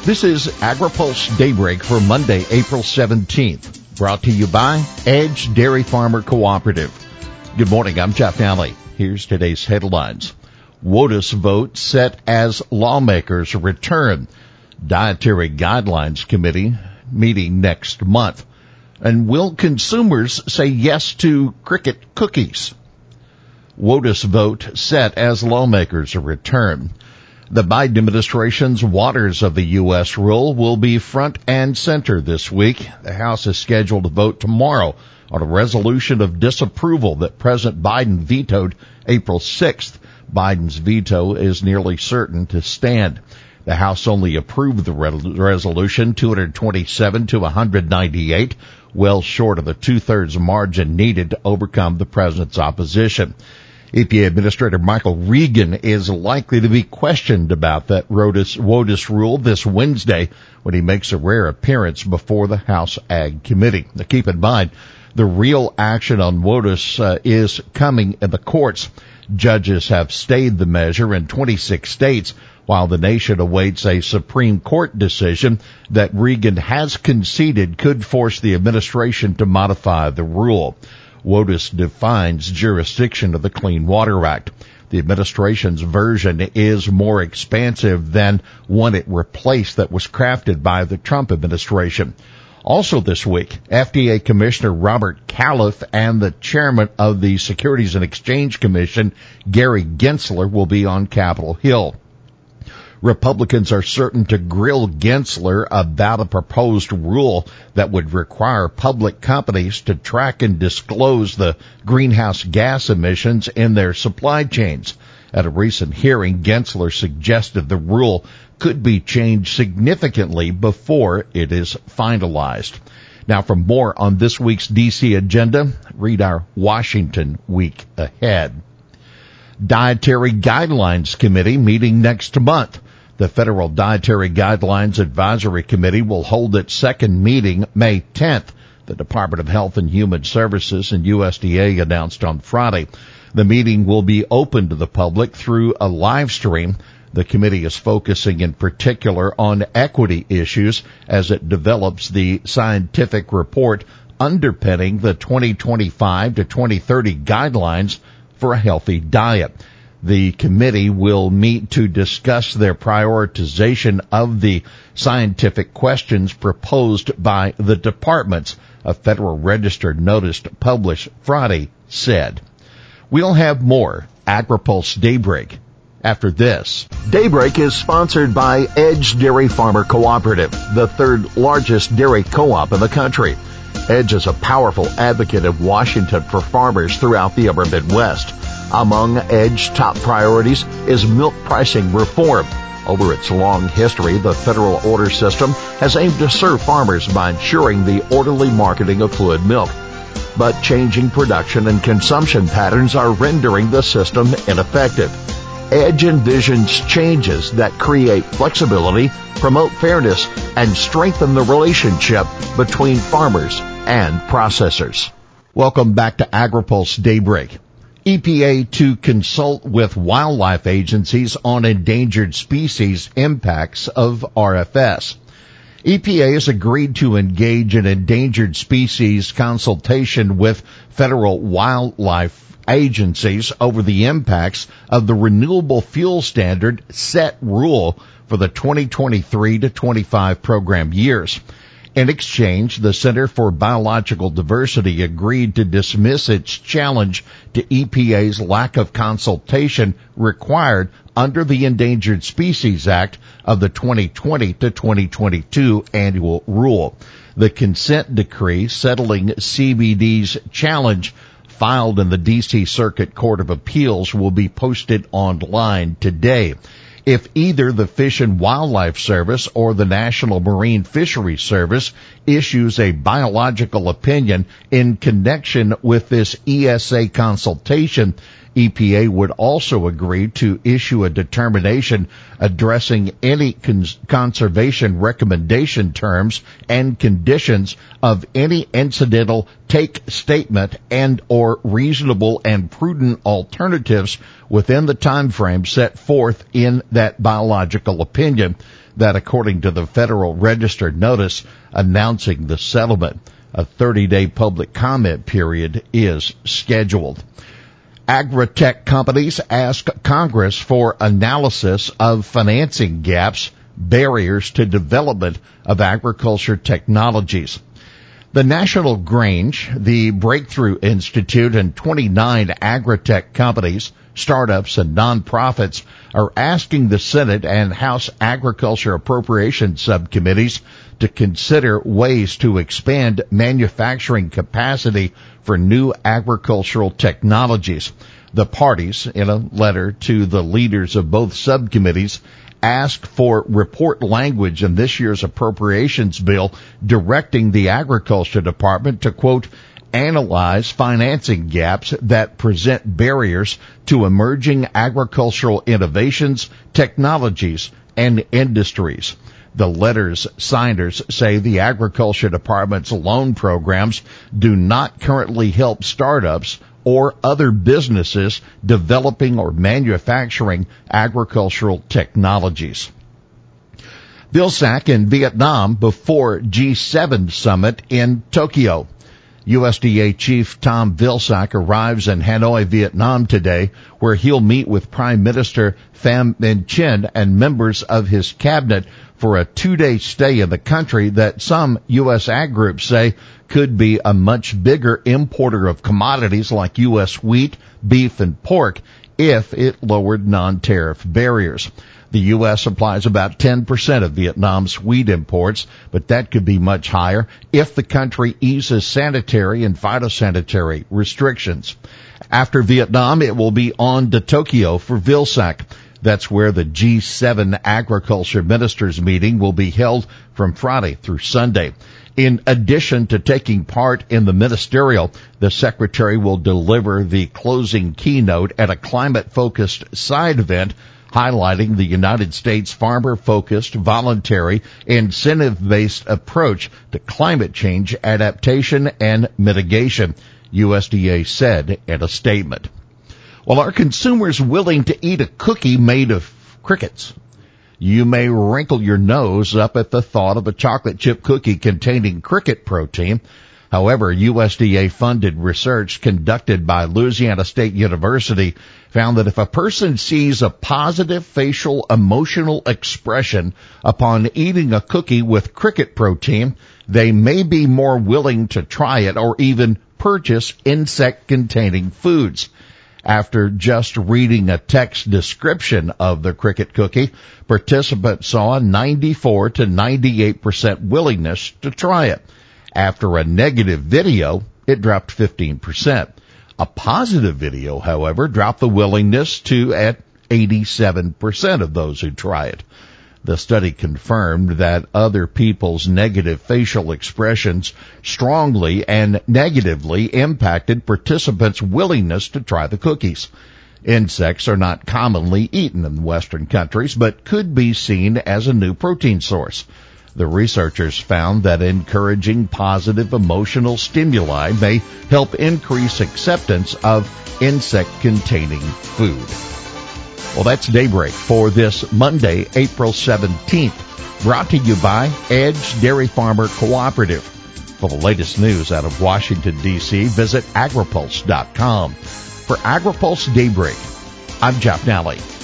This is AgriPulse Daybreak for Monday, April 17th, brought to you by Edge Dairy Farmer Cooperative. Good morning, I'm Jeff Alley. Here's today's headlines. WOTUS vote set as lawmakers return. Dietary Guidelines Committee meeting next month. And will consumers say yes to cricket cookies? WOTUS vote set as lawmakers return. The Biden administration's Waters of the U.S. rule will be front and center this week. The House is scheduled to vote tomorrow on a resolution of disapproval that President Biden vetoed April 6th. Biden's veto is nearly certain to stand. The House only approved the resolution 227 to 198, well short of the two-thirds margin needed to overcome the president's opposition. EPA Administrator Michael Regan is likely to be questioned about that WOTUS rule this Wednesday when he makes a rare appearance before the House Ag Committee. Now keep in mind, the real action on WOTUS is coming in the courts. Judges have stayed the measure in 26 states while the nation awaits a Supreme Court decision that Regan has conceded could force the administration to modify the rule. WOTUS defines jurisdiction of the Clean Water Act. The administration's version is more expansive than one it replaced that was crafted by the Trump administration. Also this week, FDA Commissioner Robert Califf and the chairman of the Securities and Exchange Commission, Gary Gensler, will be on Capitol Hill. Republicans are certain to grill Gensler about a proposed rule that would require public companies to track and disclose the greenhouse gas emissions in their supply chains. At a recent hearing, Gensler suggested the rule could be changed significantly before it is finalized. Now, for more on this week's D.C. agenda, read our Washington week ahead. Dietary Guidelines Committee meeting next month. The Federal Dietary Guidelines Advisory Committee will hold its second meeting May 10th. The Department of Health and Human Services and USDA announced on Friday. The meeting will be open to the public through a live stream. The committee is focusing in particular on equity issues as it develops the scientific report underpinning the 2025 to 2030 guidelines for a healthy diet. The committee will meet to discuss their prioritization of the scientific questions proposed by the departments, a Federal Register notice published Friday said. We'll have more AgriPulse Daybreak after this. Daybreak is sponsored by Edge Dairy Farmer Cooperative, the third largest dairy co-op in the country. Edge is a powerful advocate of Washington for farmers throughout the upper Midwest. Among Edge's top priorities is milk pricing reform. Over its long history, the federal order system has aimed to serve farmers by ensuring the orderly marketing of fluid milk. But changing production and consumption patterns are rendering the system ineffective. Edge envisions changes that create flexibility, promote fairness, and strengthen the relationship between farmers and processors. Welcome back to AgriPulse Daybreak. EPA to consult with wildlife agencies on endangered species impacts of RFS. EPA has agreed to engage in endangered species consultation with federal wildlife agencies over the impacts of the Renewable Fuel Standard set rule for the 2023 to 25 program years. In exchange, the Center for Biological Diversity agreed to dismiss its challenge to EPA's lack of consultation required under the Endangered Species Act of the 2020 to 2022 annual rule. The consent decree settling CBD's challenge filed in the D.C. Circuit Court of Appeals will be posted online today. If either the Fish and Wildlife Service or the National Marine Fisheries Service issues a biological opinion in connection with this ESA consultation, EPA would also agree to issue a determination addressing any conservation recommendation terms and conditions of any incidental take statement and or reasonable and prudent alternatives within the time frame set forth in that biological opinion. That, according to the Federal Register notice announcing the settlement, a 30-day public comment period is scheduled. Agri-tech companies ask Congress for analysis of financing gaps, barriers to development of agriculture technologies. The National Grange, the Breakthrough Institute, and 29 agri-tech companies, startups, and nonprofits are asking the Senate and House Agriculture Appropriations subcommittees to consider ways to expand manufacturing capacity for new agricultural technologies. The parties, in a letter to the leaders of both subcommittees, asked for report language in this year's appropriations bill directing the Agriculture Department to, quote, analyze financing gaps that present barriers to emerging agricultural innovations, technologies, and industries. The letter's signers say the Agriculture Department's loan programs do not currently help startups or other businesses developing or manufacturing agricultural technologies. Vilsack in Vietnam before G7 summit in Tokyo. USDA Chief Tom Vilsack arrives in Hanoi, Vietnam today, where he'll meet with Prime Minister Pham Minh Chinh and members of his cabinet for a 2-day stay in the country that some U.S. ag groups say could be a much bigger importer of commodities like U.S. wheat, beef, and pork if it lowered non-tariff barriers. The U.S. supplies about 10% of Vietnam's wheat imports, but that could be much higher if the country eases sanitary and phytosanitary restrictions. After Vietnam, it will be on to Tokyo for Vilsack. That's where the G7 Agriculture Ministers meeting will be held from Friday through Sunday. In addition to taking part in the ministerial, the secretary will deliver the closing keynote at a climate-focused side event highlighting the United States farmer-focused, voluntary, incentive-based approach to climate change adaptation and mitigation, USDA said in a statement. Well, are consumers willing to eat a cookie made of crickets? You may wrinkle your nose up at the thought of a chocolate chip cookie containing cricket protein. However, USDA-funded research conducted by Louisiana State University found that if a person sees a positive facial emotional expression upon eating a cookie with cricket protein, they may be more willing to try it or even purchase insect-containing foods. After just reading a text description of the cricket cookie, participants saw a 94 to 98% willingness to try it. After a negative video, it dropped 15%. A positive video, however, dropped the willingness to at 87% of those who try it. The study confirmed that other people's negative facial expressions strongly and negatively impacted participants' willingness to try the cookies. Insects are not commonly eaten in Western countries, but could be seen as a new protein source. The researchers found that encouraging positive emotional stimuli may help increase acceptance of insect-containing food. Well, that's Daybreak for this Monday, April 17th, brought to you by Edge Dairy Farmer Cooperative. For the latest news out of Washington, D.C., visit agripulse.com. For AgriPulse Daybreak, I'm Jeff Nally.